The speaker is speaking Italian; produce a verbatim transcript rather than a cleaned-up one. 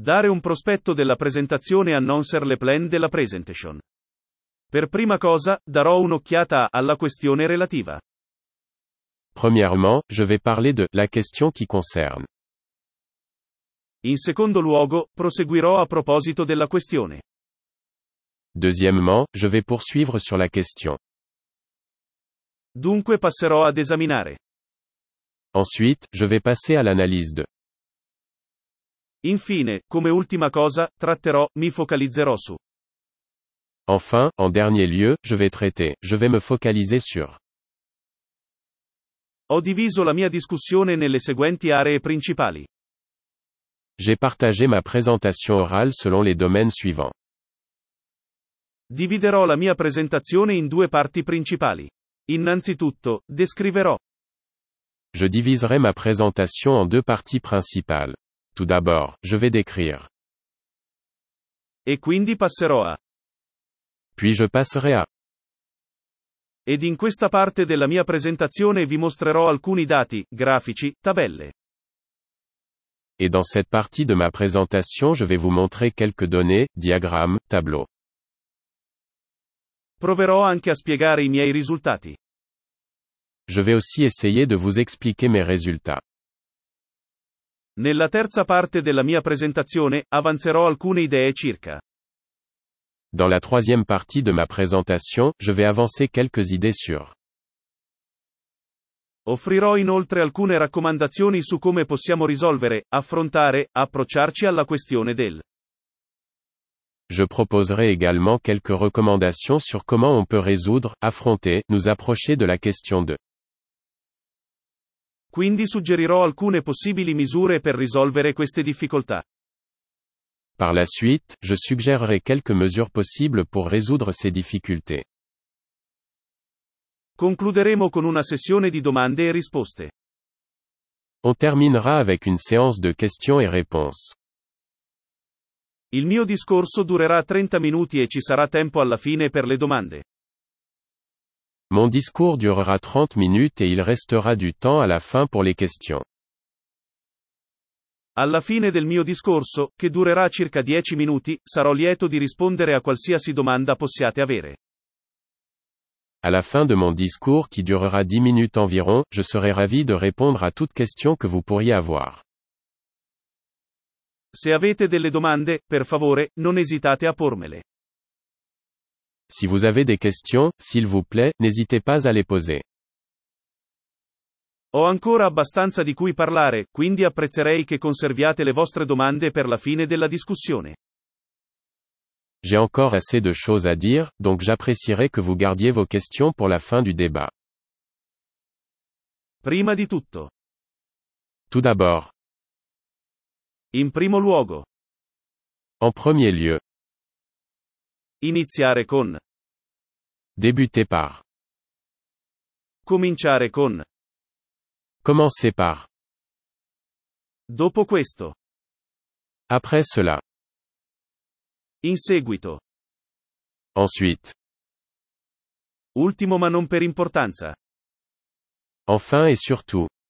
Dare un prospetto della presentazione, annoncer le plan della presentation. Per prima cosa, darò un'occhiata alla questione relativa. Premièrement, je vais parler de la question qui concerne. In secondo luogo, proseguirò a proposito della questione. Deuxièmement, je vais poursuivre sur la question. Dunque passerò ad esaminare. Ensuite, je vais passer à l'analyse de. Infine, come ultima cosa, tratterò, mi focalizzerò su. Enfin, en dernier lieu, je vais traiter, je vais me focaliser sur. Ho diviso la mia discussione nelle seguenti aree principali. J'ai partagé ma présentation orale selon les domaines suivants. Dividerò la mia presentazione in due parti principali. Innanzitutto, descriverò. Je diviserai ma présentation en deux parties principales. Tout d'abord, je vais décrire. E quindi passerò a. Puis je passerai à. Ed in questa parte della mia presentazione vi mostrerò alcuni dati, grafici, tabelle. Et dans cette partie de ma présentation, je vais vous montrer quelques données, diagrammes, tableaux. Proverò anche a spiegare i miei risultati. Je vais aussi essayer de vous expliquer mes résultats. Nella terza parte della mia presentazione, avanzerò alcune idee circa. Dans la troisième partie de ma présentation, je vais avancer quelques idées sur. Offrirò inoltre alcune raccomandazioni su come possiamo risolvere, affrontare, approcciarci alla questione del. Je proposerai également quelques recommandations sur comment on peut résoudre, affronter, nous approcher de la question de. Quindi suggerirò alcune possibili misure per risolvere queste difficoltà. Par la suite, je suggérerai quelques mesures possibles pour résoudre ces difficultés. Concluderemo con una sessione di domande e risposte. On terminera avec une séance de questions et réponses. Il mio discorso durerà trenta minuti e ci sarà tempo alla fine per le domande. Mon discours durera trente minutes et il restera du temps à la fin pour les questions. Alla fine del mio discorso, che durerà circa dieci minuti, sarò lieto di rispondere a qualsiasi domanda possiate avere. À la fin de mon discours qui durera dix minutes environ, je serai ravi de répondre à toute question que vous pourriez avoir. Se avete delle domande, per favore, non esitate a pormele. Si vous avez des questions, s'il vous plaît, n'hésitez pas à les poser. Ho ancora abbastanza di cui parlare, quindi apprezzerei che conserviate le vostre domande per la fine della discussione. J'ai encore assez de choses à dire, donc j'apprécierais que vous gardiez vos questions pour la fin du débat. Prima di tutto. Tout d'abord. In primo luogo. En premier lieu. Iniziare con. Débuter par. Cominciare con. Commencer par. Dopo questo. Après cela. In seguito. Ensuite. Ultimo ma non per importanza. Enfin et surtout.